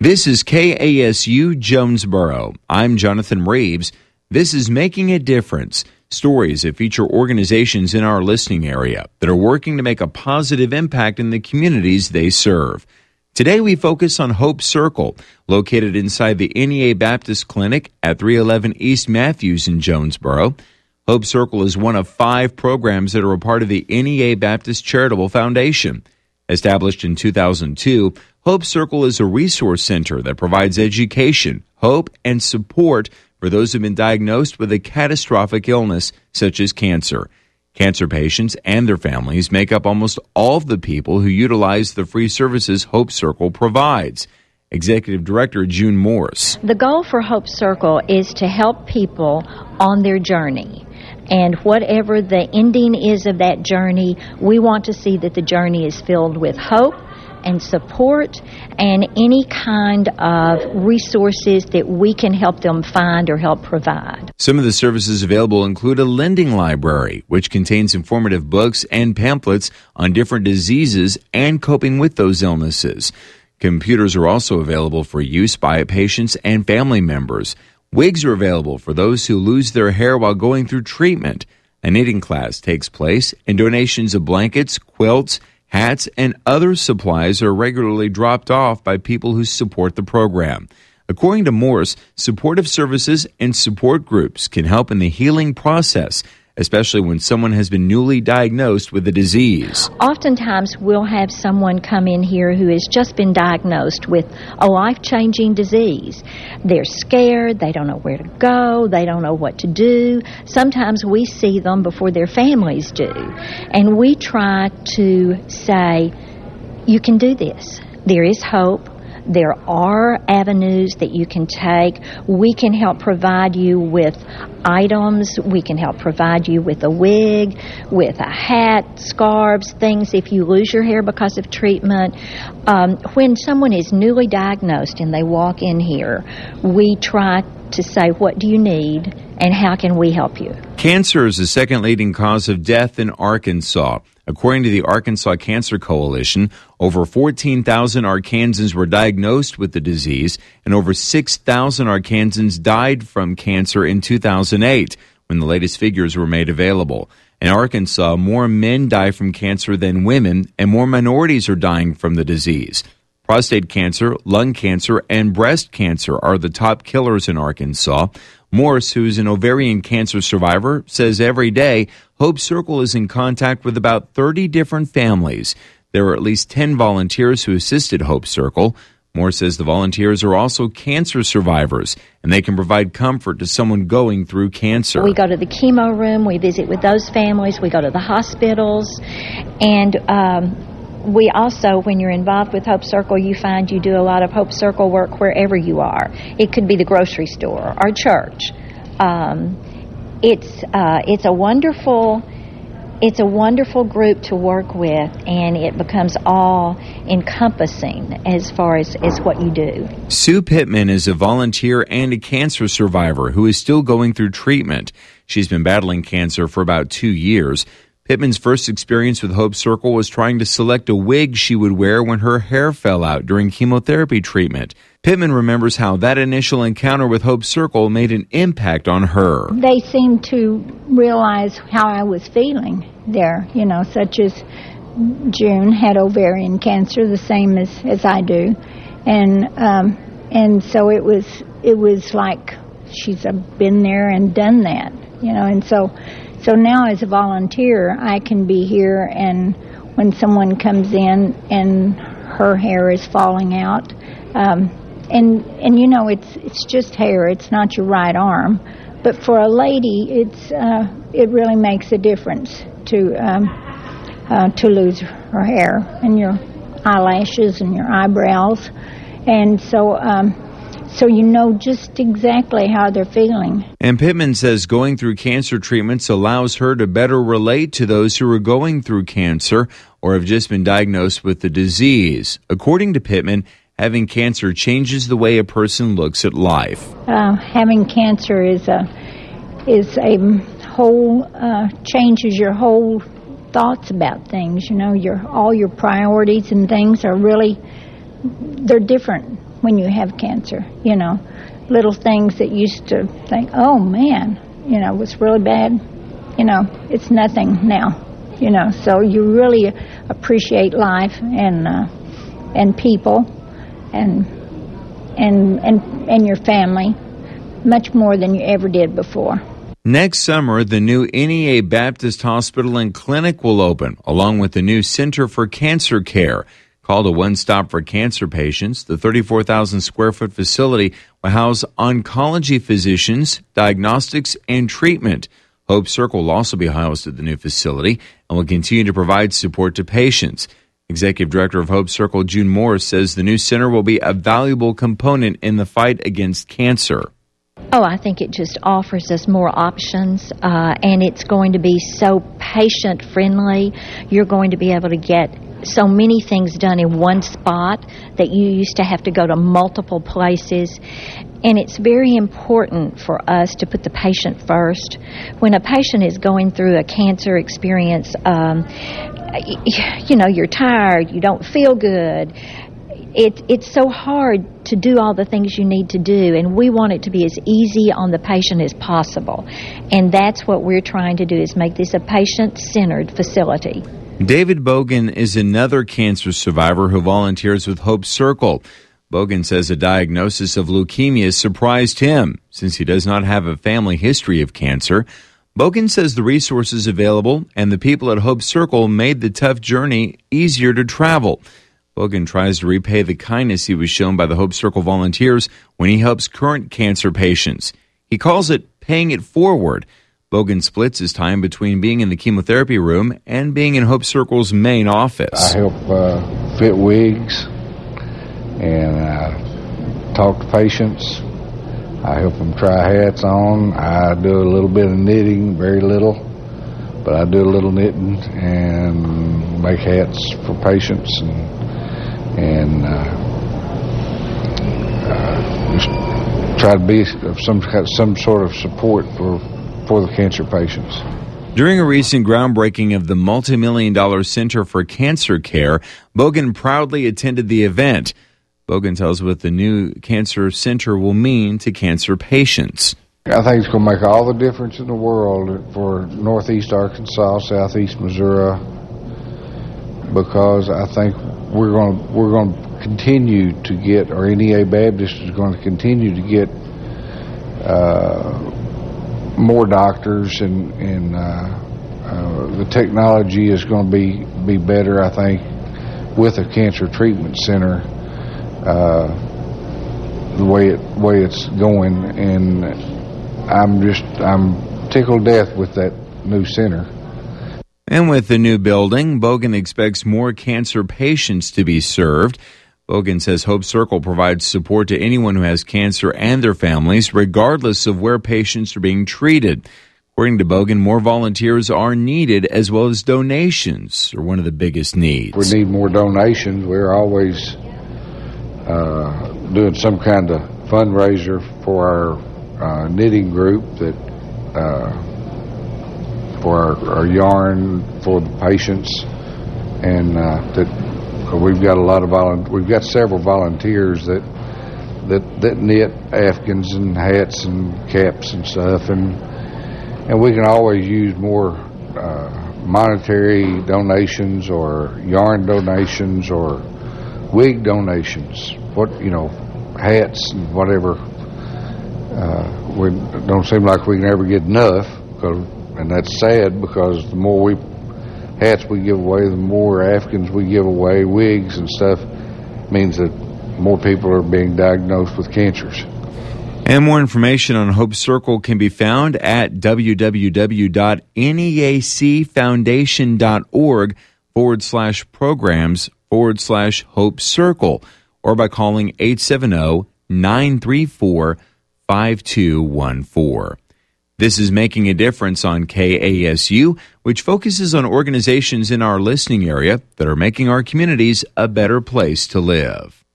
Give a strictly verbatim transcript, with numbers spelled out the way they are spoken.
This is K A S U Jonesboro. I'm Jonathan Reeves. This is Making a Difference, stories that feature organizations in our listening area that are working to make a positive impact in the communities they serve. Today we focus on Hope Circle, located inside the N E A Baptist Clinic at three eleven East Matthews in Jonesboro. Hope Circle is one of five programs that are a part of the N E A Baptist Charitable Foundation. Established in two thousand two, Hope Circle is a resource center that provides education, hope, and support for those who have been diagnosed with a catastrophic illness such as cancer. Cancer patients and their families make up almost all of the people who utilize the free services Hope Circle provides. Executive Director June Morris. The goal for Hope Circle is to help people on their journey. And whatever the ending is of that journey, we want to see that the journey is filled with hope and support and any kind of resources that we can help them find or help provide. Some of the services available include a lending library, which contains informative books and pamphlets on different diseases and coping with those illnesses. Computers are also available for use by patients and family members. Wigs are available for those who lose their hair while going through treatment. A knitting class takes place, and donations of blankets, quilts, hats, and other supplies are regularly dropped off by people who support the program. According to Morse, supportive services and support groups can help in the healing process, especially when someone has been newly diagnosed with a disease. Oftentimes, we'll have someone come in here who has just been diagnosed with a life-changing disease. They're scared, they don't know where to go, they don't know what to do. Sometimes we see them before their families do. And we try to say, you can do this. There is hope. There are avenues that you can take. We can help provide you with items. We can help provide you with a wig, with a hat, scarves, things if you lose your hair because of treatment. Um, when someone is newly diagnosed and they walk in here, we try to say, what do you need and how can we help you? Cancer is the second leading cause of death in Arkansas. According to the Arkansas Cancer Coalition, over fourteen thousand Arkansans were diagnosed with the disease, and over six thousand Arkansans died from cancer in two thousand eight, when the latest figures were made available. In Arkansas, more men die from cancer than women, and more minorities are dying from the disease. Prostate cancer, lung cancer, and breast cancer are the top killers in Arkansas. Morris, who is an ovarian cancer survivor, says every day Hope Circle is in contact with about thirty different families. There are at least ten volunteers who assisted Hope Circle. Morris says the volunteers are also cancer survivors, and they can provide comfort to someone going through cancer. We go to the chemo room, we visit with those families, we go to the hospitals, and um, we also, when you're involved with Hope Circle, you find you do a lot of Hope Circle work wherever you are. It could be the grocery store, our church. Um, it's uh, it's a wonderful it's a wonderful group to work with, and it becomes all encompassing as far as, as what you do. Sue Pittman is a volunteer and a cancer survivor who is still going through treatment. She's been battling cancer for about two years. Pittman's first experience with Hope Circle was trying to select a wig she would wear when her hair fell out during chemotherapy treatment. Pittman remembers how that initial encounter with Hope Circle made an impact on her. They seemed to realize how I was feeling there, you know, such as June had ovarian cancer, the same as, as I do. And um, and so it was it was like she's been there and done that, you know, and so So now as a volunteer, I can be here, and when someone comes in and her hair is falling out, um, and and you know it's it's just hair, it's not your right arm, but for a lady, it's uh, it really makes a difference to um, uh, to lose her hair and your eyelashes and your eyebrows, and so. Um, So you know just exactly how they're feeling. And Pittman says going through cancer treatments allows her to better relate to those who are going through cancer or have just been diagnosed with the disease. According to Pittman, having cancer changes the way a person looks at life. Uh, having cancer is a is a whole uh, changes your whole thoughts about things. You know, your all your priorities and things are really they're different when you have cancer, you know. Little things that used to think, oh, man, you know, was really bad, you know, it's nothing now, you know. So you really appreciate life and uh, and people and and and and your family much more than you ever did before. Next summer, the new N E A Baptist Hospital and Clinic will open, along with the new Center for Cancer Care. Called a one-stop for cancer patients, the thirty-four thousand square foot facility will house oncology physicians, diagnostics, and treatment. Hope Circle will also be housed at the new facility and will continue to provide support to patients. Executive Director of Hope Circle, June Morris, says the new center will be a valuable component in the fight against cancer. Oh, I think it just offers us more options, uh, and it's going to be so patient-friendly. You're going to be able to get so many things done in one spot that you used to have to go to multiple places. And it's very important for us to put the patient first. When a patient is going through a cancer experience, um, you know, you're tired, you don't feel good. It, it's so hard to do all the things you need to do, and we want it to be as easy on the patient as possible. And that's what we're trying to do, is make this a patient-centered facility. David Bogan is another cancer survivor who volunteers with Hope Circle. Bogan says a diagnosis of leukemia surprised him, since he does not have a family history of cancer. Bogan says the resources available and the people at Hope Circle made the tough journey easier to travel. Bogan tries to repay the kindness he was shown by the Hope Circle volunteers when he helps current cancer patients. He calls it paying it forward. Bogan splits his time between being in the chemotherapy room and being in Hope Circle's main office. I help uh, fit wigs and uh, talk to patients. I help them try hats on. I do a little bit of knitting, very little, but I do a little knitting and make hats for patients and, and uh, uh, just try to be of some some sort of support for. for the cancer patients. During a recent groundbreaking of the multi-million dollar Center for Cancer Care, Bogan proudly attended the event. Bogan tells what the new cancer center will mean to cancer patients. I think it's going to make all the difference in the world for Northeast Arkansas, Southeast Missouri, because I think we're going to, we're going to continue to get, or N E A Baptist is going to continue to get uh, more doctors, and, and uh, uh, the technology is going to be, be better, I think, with a cancer treatment center, uh, the way it way it's going, and I'm just I'm tickled to death with that new center. And with the new building, Bogan expects more cancer patients to be served. Bogan says Hope Circle provides support to anyone who has cancer and their families, regardless of where patients are being treated. According to Bogan, more volunteers are needed, as well as donations are one of the biggest needs. We need more donations. We're always uh, doing some kind of fundraiser for our uh, knitting group, that uh, for our, our yarn for the patients, and uh, that. We've got a lot of volunteers. We've got several volunteers that that that knit afghans and hats and caps and stuff, and and we can always use more uh, monetary donations or yarn donations or wig donations. What you know, hats and whatever. Uh, we don't seem like we can ever get enough, because, and that's sad, because the more we hats we give away, the more Afghans we give away, wigs and stuff, means that more people are being diagnosed with cancers. And more information on Hope Circle can be found at www.neacfoundation.org forward slash programs forward slash Hope Circle, or by calling eight seven zero, nine three four, five two one four. This is Making a Difference on K A S U, which focuses on organizations in our listening area that are making our communities a better place to live.